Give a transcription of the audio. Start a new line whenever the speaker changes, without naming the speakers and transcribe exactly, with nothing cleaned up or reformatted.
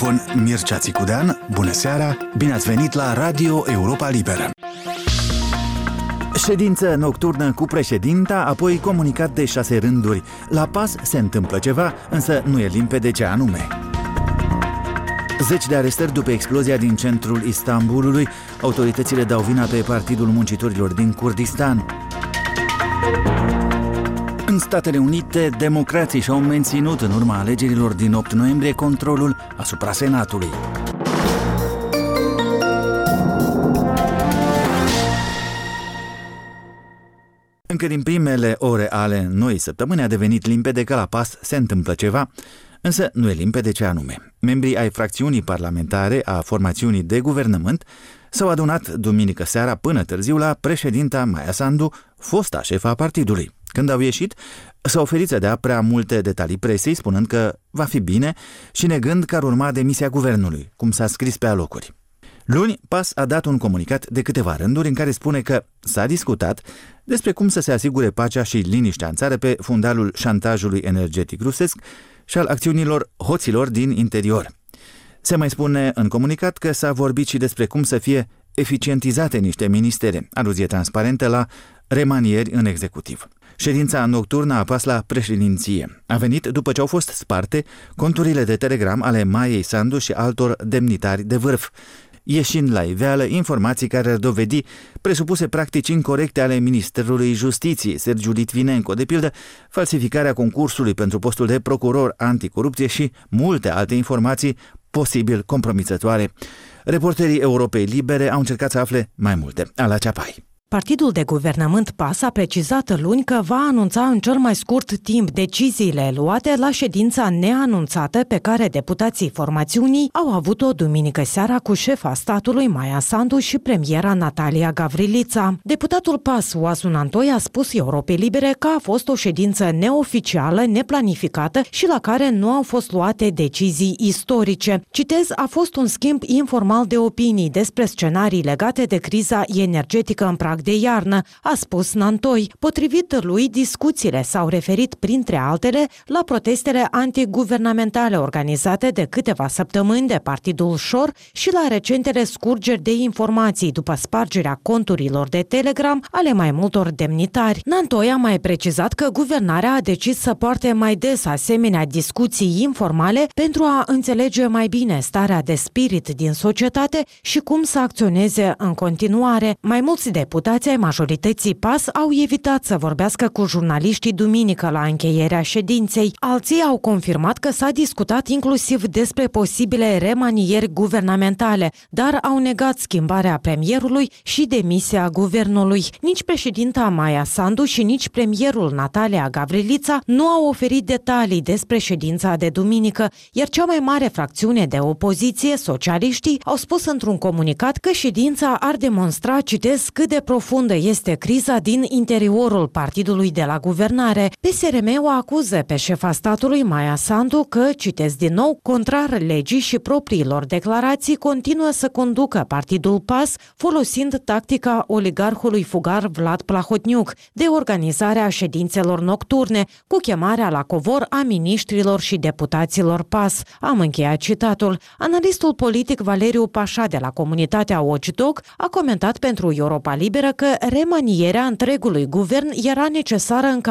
microfon Mircea Țicudean. Bună seara, bine ați venit la Radio Europa Liberă. Ședință nocturnă cu președinta, apoi comunicat de șase rânduri. La P A S se întâmplă ceva, însă nu e limpede ce anume. Zeci de arestări după explozia din centrul Istanbulului. Autoritățile dau vina pe Partidul Muncitorilor din Kurdistan. În Statele Unite, democrații și-au menținut în urma alegerilor din opt noiembrie controlul asupra Senatului. Încă din primele ore ale noii săptămâni a devenit limpede că la P A S se întâmplă ceva, însă nu e limpede ce anume. Membrii ai fracțiunii parlamentare a formațiunii de guvernământ s-au adunat duminică seara până târziu la președinta Maia Sandu, fosta șefa partidului. Când au ieșit, s-au oferit să dea prea multe detalii presei, spunând că va fi bine și negând că ar urma demisia guvernului, cum s-a scris pe alocuri. Luni, P A S a dat un comunicat de câteva rânduri în care spune că s-a discutat despre cum să se asigure pacea și liniștea în țară pe fundalul șantajului energetic rusesc și al acțiunilor hoților din interior. Se mai spune în comunicat că s-a vorbit și despre cum să fie eficientizate niște ministere, aluzie transparentă la remanieri în executiv. Ședința nocturnă a P A S la președinție a venit după ce au fost sparte conturile de Telegram ale Maiei Sandu și altor demnitari de vârf, ieșind la iveală informații care ar dovedi presupuse practici incorecte ale Ministerului Justiției, Sergiu Litvinenko, de pildă falsificarea concursului pentru postul de procuror anticorupție și multe alte informații posibil compromițătoare. Reporterii Europei Libere au încercat să afle mai multe. Ala Ceapai.
Partidul de guvernământ P A S a precizat luni că va anunța în cel mai scurt timp deciziile luate la ședința neanunțată pe care deputații formațiunii au avut-o duminică seara cu șefa statului Maia Sandu și premiera Natalia Gavrilița. Deputatul P A S, Oazu Nantoi, a spus Europei Libere că a fost o ședință neoficială, neplanificată și la care nu au fost luate decizii istorice. Citez, a fost un schimb informal de opinii despre scenarii legate de criza energetică în prag de iarnă, a spus Nantoi. Potrivit lui, discuțiile s-au referit, printre altele, la protestele antiguvernamentale organizate de câteva săptămâni de Partidul Șor și la recentele scurgeri de informații după spargerea conturilor de Telegram ale mai multor demnitari. Nantoi a mai precizat că guvernarea a decis să poarte mai des asemenea discuții informale pentru a înțelege mai bine starea de spirit din societate și cum să acționeze în continuare. Mai mulți deputați ai majorității P A S au evitat să vorbească cu jurnaliștii duminică la încheierea ședinței. Alții au confirmat că s-a discutat inclusiv despre posibile remanieri guvernamentale, dar au negat schimbarea premierului și demisia guvernului. Nici președinta Maia Sandu și nici premierul Natalia Gavrilița nu au oferit detalii despre ședința de duminică, iar cea mai mare fracțiune de opoziție, socialiștii, au spus într-un comunicat că ședința ar demonstra, citez, cât de profundă este criza din interiorul partidului de la guvernare. P S R M o acuză pe șefa statului Maia Sandu că, citez din nou, contrar legii și propriilor declarații, continuă să conducă partidul P A S folosind tactica oligarhului fugar Vlad Plahotniuc de organizarea ședințelor nocturne cu chemarea la covor a miniștrilor și deputaților P A S. Am încheiat citatul. Analistul politic Valeriu Pașa de la comunitatea Watchdog a comentat pentru Europa Liberă că remanierea întregului guvern era necesară în